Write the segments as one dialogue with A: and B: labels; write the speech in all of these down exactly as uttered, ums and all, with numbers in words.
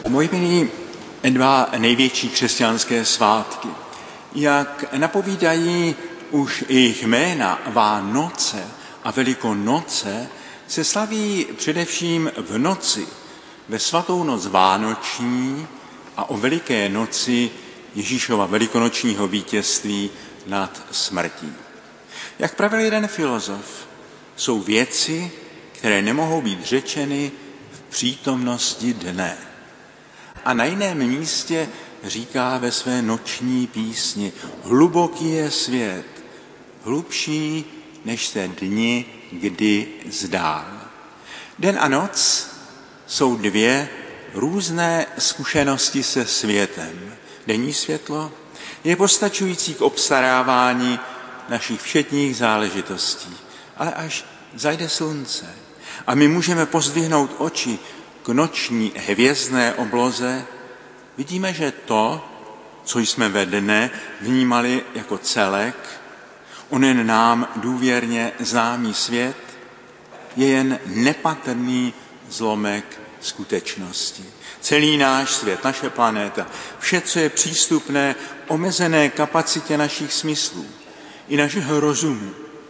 A: Moji milí, dva největší křesťanské svátky, jak napovídají už jejich jména, Vánoce a Velikonoce, se slaví především v noci, ve svatou noc vánoční a o Veliké noci Ježíšova velikonočního vítězství nad smrtí. Jak pravil jeden filozof, jsou věci, které nemohou být řečeny v přítomnosti dne. A na jiném místě říká ve své noční písni: hluboký je svět, hlubší než se dni kdy zdál. Den a noc jsou dvě různé zkušenosti se světem. Denní světlo je postačující k obstarávání našich všedních záležitostí, ale až zajde slunce a my můžeme pozdvihnout oči k noční hvězdné obloze, vidíme, že to, co jsme ve dne vnímali jako celek, onen nám důvěrně známý svět, je jen nepatrný zlomek skutečnosti. Celý náš svět, naše planéta, vše, co je přístupné omezené kapacitě našich smyslů i našeho rozumu,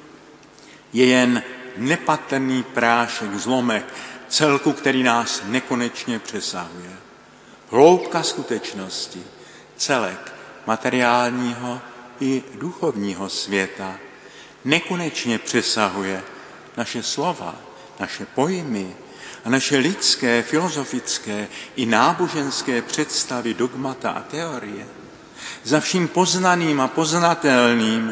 A: je jen nepatrný prášek, zlomek celku, který nás nekonečně přesahuje. Hloubka skutečnosti, celek materiálního i duchovního světa nekonečně přesahuje naše slova, naše pojmy a naše lidské, filozofické i náboženské představy, dogmata a teorie. Za vším poznaným a poznatelným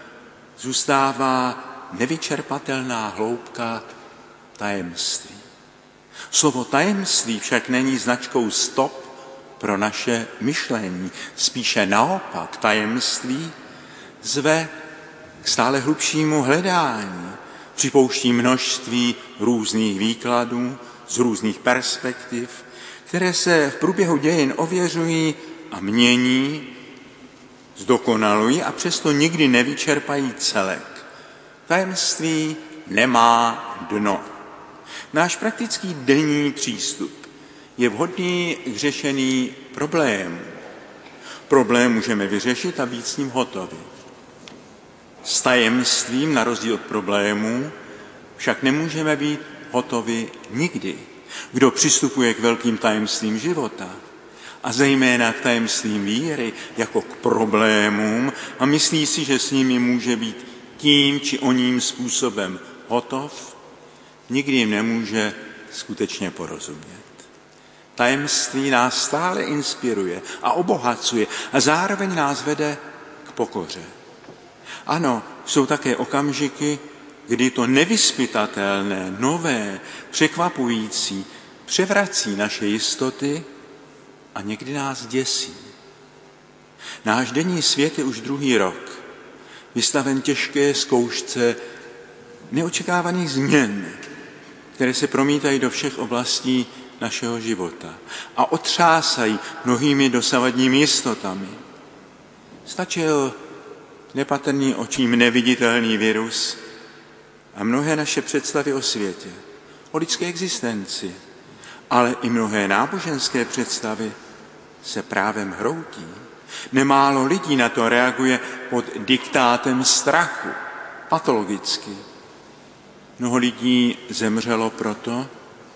A: zůstává nevyčerpatelná hloubka tajemství. Slovo tajemství však není značkou stop pro naše myšlení. Spíše naopak, tajemství zve k stále hlubšímu hledání. Připouští množství různých výkladů z různých perspektiv, které se v průběhu dějin ověřují a mění, zdokonalují a přesto nikdy nevyčerpají celek. Tajemství nemá dno. Náš praktický denní přístup je vhodný k řešení problémů. Problém můžeme vyřešit a být s ním hotovi. S tajemstvím, na rozdíl od problémů, však nemůžeme být hotovi nikdy. Kdo přistupuje k velkým tajemstvím života a zejména k tajemstvím víry jako k problémům a myslí si, že s nimi může být tím či oním způsobem hotov, nikdy jim nemůže skutečně porozumět. Tajemství nás stále inspiruje a obohacuje a zároveň nás vede k pokoře. Ano, jsou také okamžiky, kdy to nevyzpytatelné, nové, překvapující převrací naše jistoty a někdy nás děsí. Náš denní svět je už druhý rok vystaven těžké zkoušce neočekávaných změn, které se promítají do všech oblastí našeho života a otřásají mnohými dosavadními jistotami. Stačil nepatrný očím neviditelný virus a mnohé naše představy o světě, o lidské existenci, ale i mnohé náboženské představy se právem hroutí. Nemálo lidí na to reaguje pod diktátem strachu, patologicky. Mnoho lidí zemřelo proto,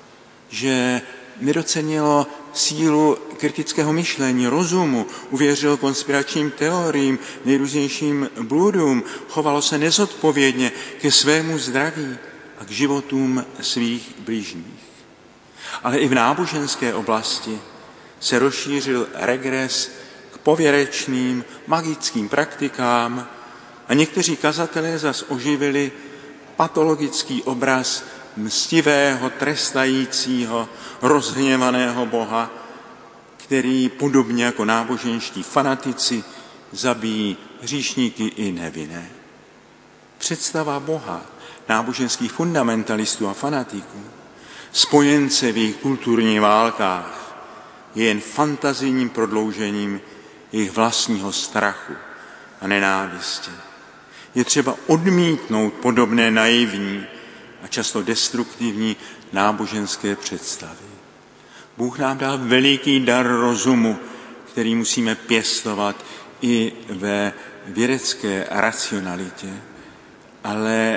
A: že nedocenilo sílu kritického myšlení, rozumu, uvěřilo konspiračním teoriím, nejrůznějším bludům, chovalo se nezodpovědně ke svému zdraví a k životům svých blížních. Ale i v náboženské oblasti se rozšířil regres k pověrečným, magickým praktikám a někteří kazatelé zas oživili patologický obraz mstivého, trestajícího, rozhněvaného Boha, který podobně jako náboženští fanatici zabíjí hříšníky i nevinné. Představa Boha, náboženských fundamentalistů a fanatiků, spojence v jejich kulturních válkách, je jen fantazijním prodloužením jejich vlastního strachu a nenávisti. Je třeba odmítnout podobné naivní a často destruktivní náboženské představy. Bůh nám dal veliký dar rozumu, který musíme pěstovat i ve vědecké racionalitě. Ale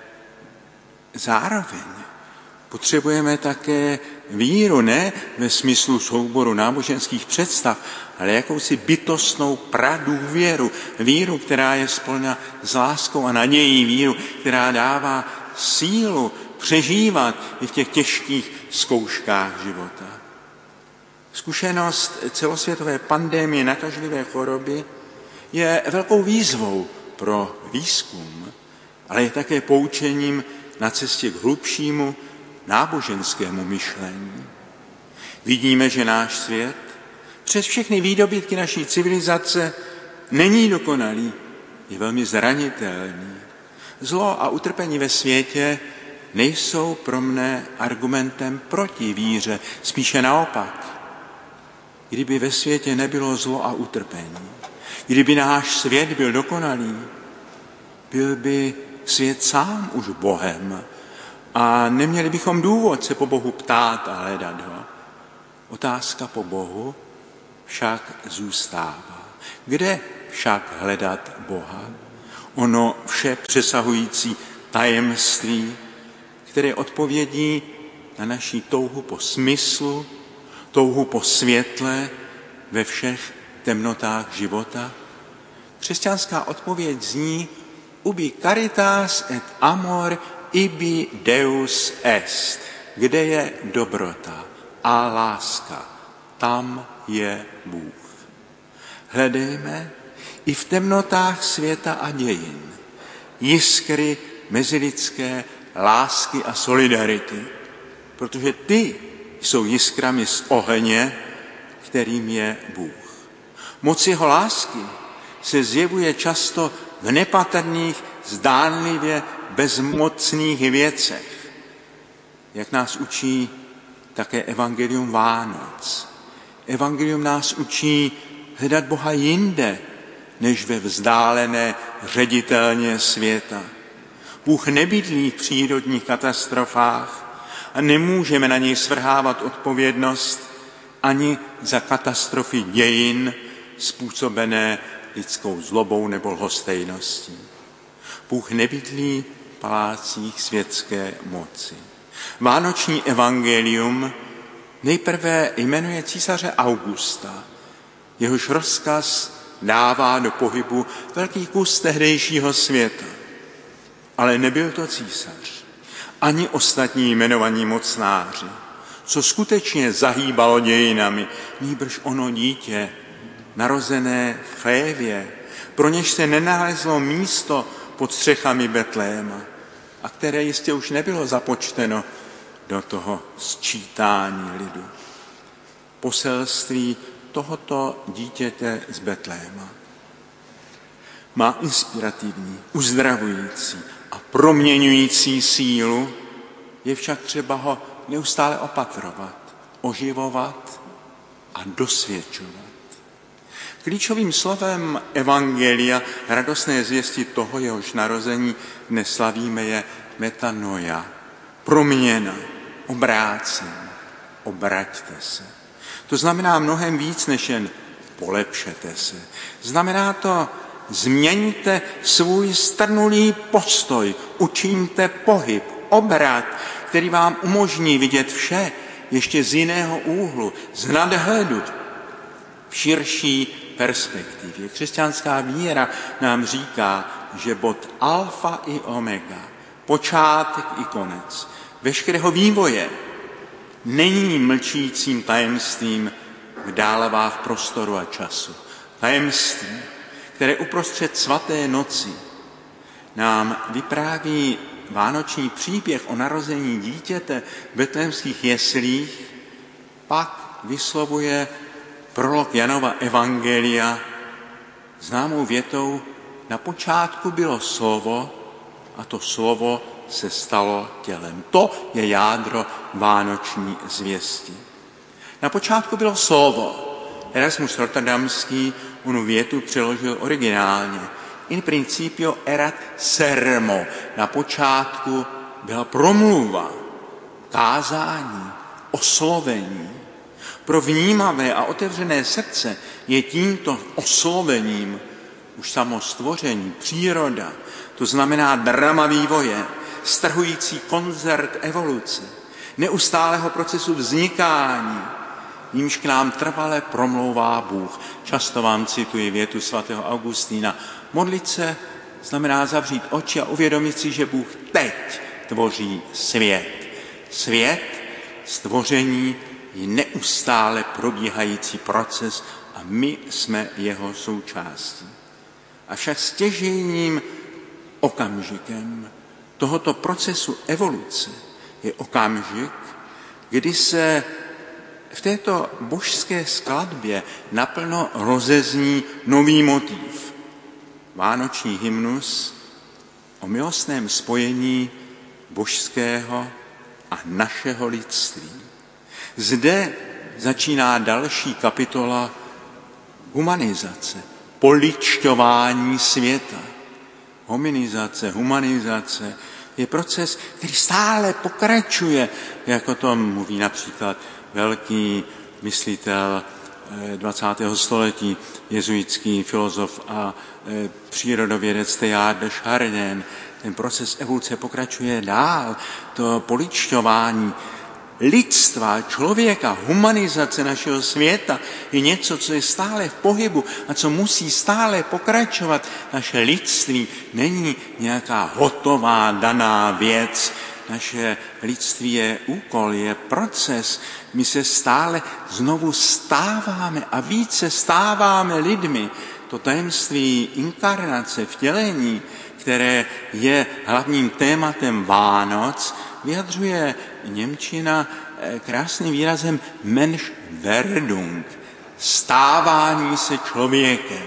A: zároveň potřebujeme také víru, ne ve smyslu souboru náboženských představ, ale jakousi bytostnou pradůvěru. Víru, která je spolna s láskou a nadějí, víru, která dává sílu přežívat i v těch těžkých zkouškách života. Zkušenost celosvětové pandemie nakažlivé choroby je velkou výzvou pro výzkum, ale je také poučením na cestě k hlubšímu náboženskému myšlení. Vidíme, že náš svět přes všechny výdobytky naší civilizace není dokonalý, je velmi zranitelný. Zlo a utrpení ve světě nejsou pro mne argumentem proti víře, spíše naopak. Kdyby ve světě nebylo zlo a utrpení, kdyby náš svět byl dokonalý, byl by svět sám už Bohem a neměli bychom důvod se po Bohu ptát a hledat ho. Otázka po Bohu však zůstává. Kde však hledat Boha? Ono vše přesahující tajemství, které odpovědí na naší touhu po smyslu, touhu po světle ve všech temnotách života. Křesťanská odpověď zní ubi caritas et amor ibi Deus est. Kde je dobrota a láska, tam je Bůh. Hledejme i v temnotách světa a dějin jiskry mezilidské lásky a solidarity, protože ty jsou jiskrami z ohně, kterým je Bůh. Moc jeho lásky se zjevuje často v nepatrných, zdánlivě bezmocných věcech, jak nás učí také evangelium Vánoc. Evangelium nás učí hledat Boha jinde, než ve vzdálené ředitelně světa. Bůh nebydlí v přírodních katastrofách a nemůžeme na něj svrhávat odpovědnost ani za katastrofy dějin způsobené lidskou zlobou nebo lhostejností. Bůh nebydlí v palácích světské moci. Vánoční evangelium nejprve jmenuje císaře Augusta. Jehož rozkaz dává do pohybu velký kus tehdejšího světa. Ale nebyl to císař, ani ostatní jmenovaní mocnáři. Co skutečně zahýbalo dějinami, nýbrž ono dítě, narozené v Chévě, pro něž se nenalezlo místo pod střechami Betléma a které jistě už nebylo započteno do toho sčítání lidu. Poselství tohoto dítěte z Betléma má inspirativní, uzdravující a proměňující sílu, je však třeba ho neustále opatrovat, oživovat a dosvědčovat. Klíčovým slovem evangelia, radostné zvěsti toho, jehož narození dnes slavíme, je metanoia, proměna, obrácení, obraťte se. To znamená mnohem víc, než jen polepšete se. Znamená to, změňte svůj strnulý postoj, učiňte pohyb, obrat, který vám umožní vidět vše ještě z jiného úhlu, z nadhledu, v širší perspektivě. Křesťanská víra nám říká, že bod alfa i omega, počátek i konec, veškerého vývoje není mlčícím tajemstvím v dálevách prostoru a času. Tajemství, které uprostřed svaté noci nám vypráví vánoční příběh o narození dítěte v betlémských jeslích, pak vyslovuje prolog Janova evangelia známou větou: na počátku bylo slovo a to slovo se stalo tělem. To je jádro vánoční zvěsti. Na počátku bylo slovo. Erasmus Rotterdamský onu větu přeložil originálně. In principio erat sermo. Na počátku byla promluva, kázání, oslovení. Pro vnímavé a otevřené srdce je tímto oslovením už samo stvoření, příroda, to znamená drama vývoje, strhující koncert evoluce, neustálého procesu vznikání, nímž k nám trvale promlouvá Bůh. Často vám cituji větu svatého Augustína. Modlit se znamená zavřít oči a uvědomit si, že Bůh teď tvoří svět. Svět, stvoření je neustále probíhající proces a my jsme jeho součástí. Avšak stěžejním okamžikem tohoto procesu evoluce je okamžik, kdy se v této božské skladbě naplno rozezní nový motiv. Vánoční hymnus o milostném spojení božského a našeho lidství. Zde začíná další kapitola humanizace, poličťování světa. Hominizace, humanizace je proces, který stále pokračuje, jako to mluví například velký myslitel dvacátého století, jezuitský filozof a přírodovědec Teilhard de Chardin. Ten proces evoluce pokračuje dál. To poličťování lidstva, člověka, humanizace našeho světa je něco, co je stále v pohybu a co musí stále pokračovat. Naše lidství není nějaká hotová, daná věc. Naše lidství je úkol, je proces. My se stále znovu stáváme a více stáváme lidmi. To tajemství inkarnace, vtělení, které je hlavním tématem Vánoc, vyjadřuje němčina krásným výrazem Menschwerdung, stávání se člověkem.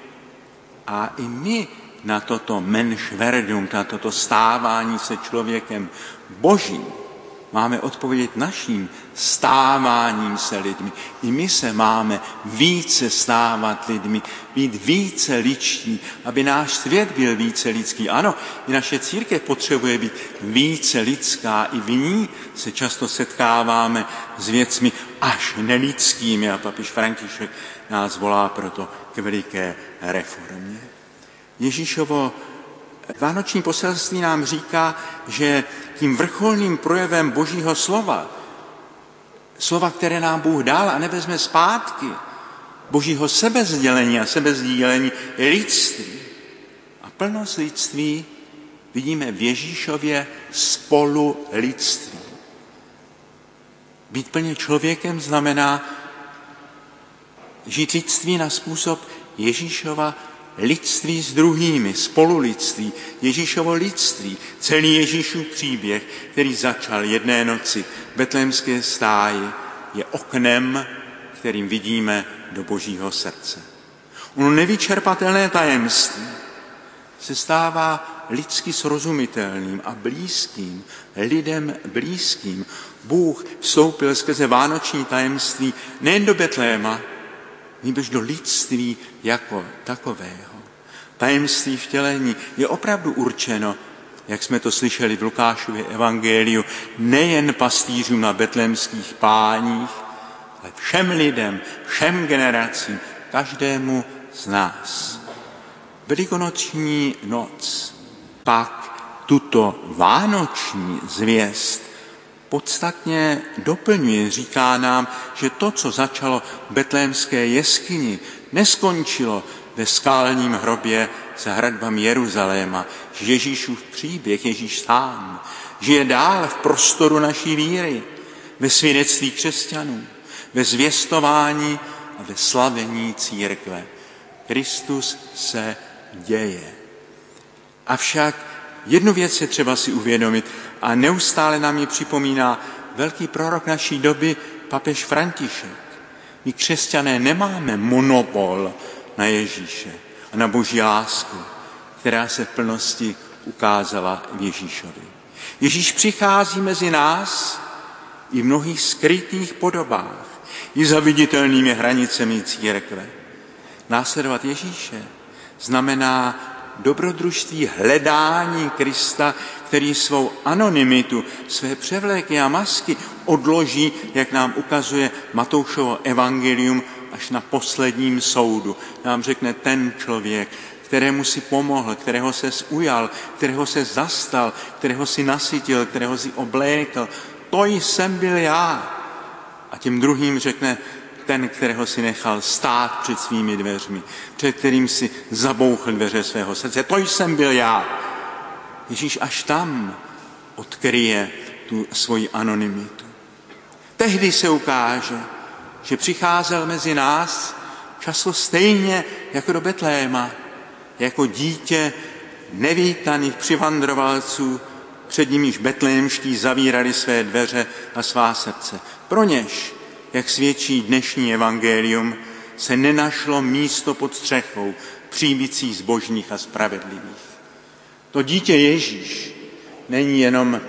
A: A i my na toto Menschwerdung, na toto stávání se člověkem božím máme odpovědět naším stáváním se lidmi. I my se máme více stávat lidmi, být více lidští, aby náš svět byl více lidský. Ano, i naše církev potřebuje být více lidská. I v ní se často setkáváme s věcmi až nelidskými a papež František nás volá proto k veliké reformě. Ježíšovo vánoční poselství nám říká, že tím vrcholným projevem Božího slova, slova, které nám Bůh dal a nevezme zpátky, Božího sebesdělení a sebezdílení je lidství. A plnost lidství vidíme v Ježíšově spolu lidství. Být plně člověkem znamená žít lidství na způsob Ježíšova lidství s druhými, spolulidství, Ježíšovo lidství, celý Ježíšův příběh, který začal jedné noci v betlémské stáji, je oknem, kterým vidíme do Božího srdce. Ono nevyčerpatelné tajemství se stává lidsky srozumitelným a blízkým, lidem blízkým. Bůh vstoupil skrze vánoční tajemství nejen do Betléma, nýbrž do lidství jako takového. Tajemství vtělení je opravdu určeno, jak jsme to slyšeli v Lukášově evangeliu, nejen pastýřům na betlémských páních, ale všem lidem, všem generacím, každému z nás. Velikonoční noc pak tuto vánoční zvěst podstatně doplňuje, říká nám, že to, co začalo v betlémské jeskyni, neskončilo ve skalním hrobě za hradbami Jeruzaléma. Ježíšův příběh, Ježíš sám, žije dál v prostoru naší víry, ve svědectví křesťanů, ve zvěstování a ve slavení církve. Kristus se děje. Avšak jednu věc je třeba si uvědomit a neustále nám ji připomíná velký prorok naší doby, papež František. My křesťané nemáme monopol na Ježíše a na Boží lásku, která se v plnosti ukázala v Ježíšovi. Ježíš přichází mezi nás i v mnohých skrytých podobách, i za viditelnými hranicemi církve. Následovat Ježíše znamená dobrodružství hledání Krista, který svou anonymitu, své převléky a masky odloží, jak nám ukazuje Matoušovo evangelium, až na posledním soudu. Nám řekne ten člověk, kterému si pomohl, kterého se ujal, kterého se zastal, kterého si nasytil, kterého si oblékl. To jsem byl já. A tím druhým řekne ten, kterého si nechal stát před svými dveřmi, před kterým si zabouchl dveře svého srdce. To jsem byl já. Ježíš až tam odkryje tu svoji anonymitu. Tehdy se ukáže, že přicházel mezi nás často stejně jako do Betléma, jako dítě nevítaných přivandrovalců, před nimiž betlémští zavírali své dveře a svá srdce. Pro něž, jak svědčí dnešní evangelium, se nenašlo místo pod střechou příbytcí zbožných a spravedlivých. To dítě Ježíš není jenom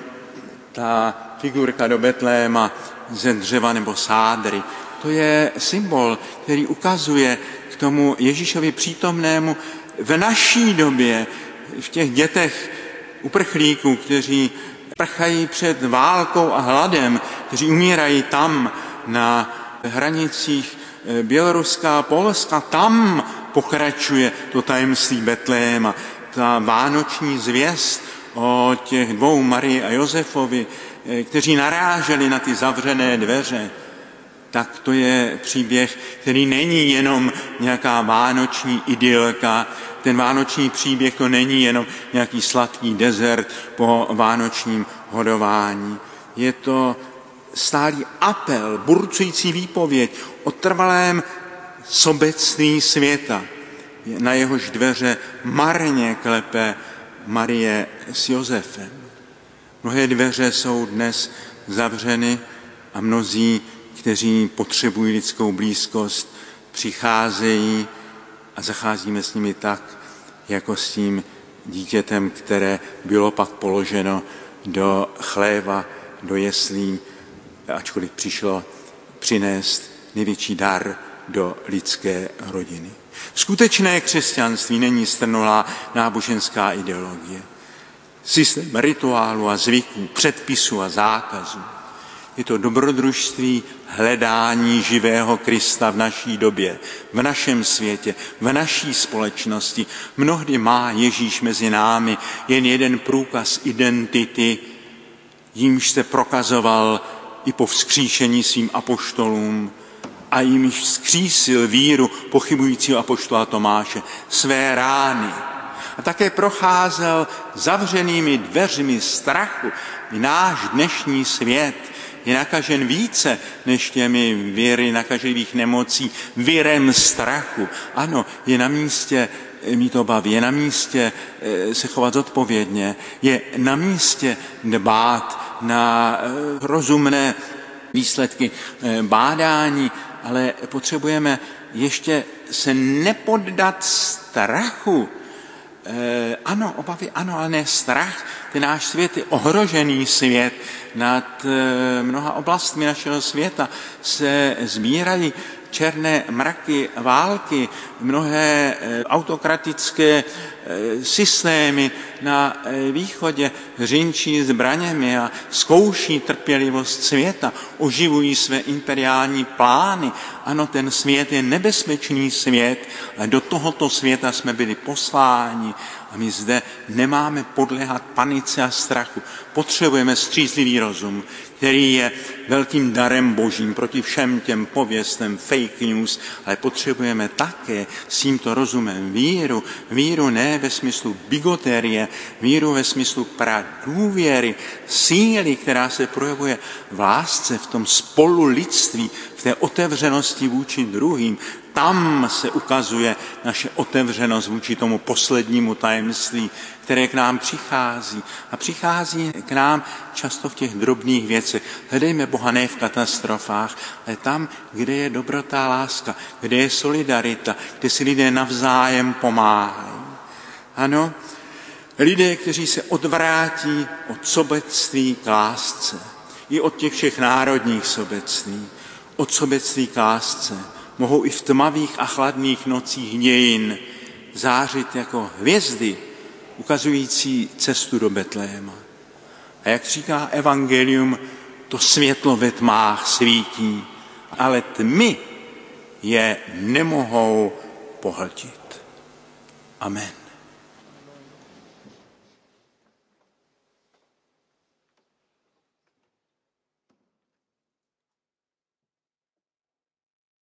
A: ta figurka do Betléma ze dřeva nebo sádry. To je symbol, který ukazuje k tomu Ježíšovi přítomnému v naší době, v těch dětech uprchlíků, kteří prchají před válkou a hladem, kteří umírají tam na hranicích Běloruska a Polska. Tam pokračuje to tajemství Betléma, ta vánoční zvěst o těch dvou, Marii a Josefovi, kteří naráželi na ty zavřené dveře. Tak to je příběh, který není jenom nějaká vánoční idylka. Ten vánoční příběh to není jenom nějaký sladký dezert po vánočním hodování. Je to stálý apel, burcující výpověď o trvalém sobectví světa. Na jehož dveře marně klepe Marie s Josefem. Mnohé dveře jsou dnes zavřeny a mnozí, kteří potřebují lidskou blízkost, přicházejí a zacházíme s nimi tak, jako s tím dítětem, které bylo pak položeno do chléva, do jeslí, ačkoliv přišlo přinést největší dar do lidské rodiny. Skutečné křesťanství není strnulá náboženská ideologie. Systém rituálu a zvyků, předpisů a zákazů. Je to dobrodružství hledání živého Krista v naší době, v našem světě, v naší společnosti. Mnohdy má Ježíš mezi námi jen jeden průkaz identity, jímž se prokazoval i po vzkříšení svým apoštolům a jímž vzkřísil víru pochybujícího apoštola Tomáše, své rány. A také procházel zavřenými dveřmi strachu. I náš dnešní svět je nakažen více než těmi viry nakažlivých nemocí, virem strachu. Ano, je na místě mít obavy, je na místě se chovat zodpovědně, je na místě dbát na rozumné výsledky bádání, ale potřebujeme ještě se nepoddat strachu. E, ano, obavy, ano, ale ne strach. Ten náš svět je ohrožený svět. Nad e, mnoha oblastmi našeho světa se sbírají černé mraky války, mnohé e, autokratické e, systémy na e, východě řinčí zbraněmi a zkouší trpělivost světa, oživují své imperiální plány. Ano, ten svět je nebezpečný svět a do tohoto světa jsme byli posláni a my zde nemáme podléhat panice a strachu. Potřebujeme střízlivý rozum, který je velkým darem božím proti všem těm pověstem, fake news, ale potřebujeme také s tímto rozumem víru. Víru ne ve smyslu bigoterie, víru ve smyslu pra důvěry, síly, která se projevuje v lásce, v tom spolulidství, v té otevřenosti vůči druhým. Tam se ukazuje naše otevřenost vůči tomu poslednímu tajemství, které k nám přichází. A přichází k nám často v těch drobných věcech. Hledejme Boha ne v katastrofách, ale tam, kde je dobrota a láska, kde je solidarita, kde si lidé navzájem pomáhají. Ano, lidé, kteří se odvrátí od sobectví k lásce, i od těch všech národních sobectví, od sobectví k lásce, mohou i v tmavých a chladných nocích dějin zářit jako hvězdy, ukazující cestu do Betléma. A jak říká evangelium, to světlo ve tmách svítí, ale tmy je nemohou pohltit. Amen.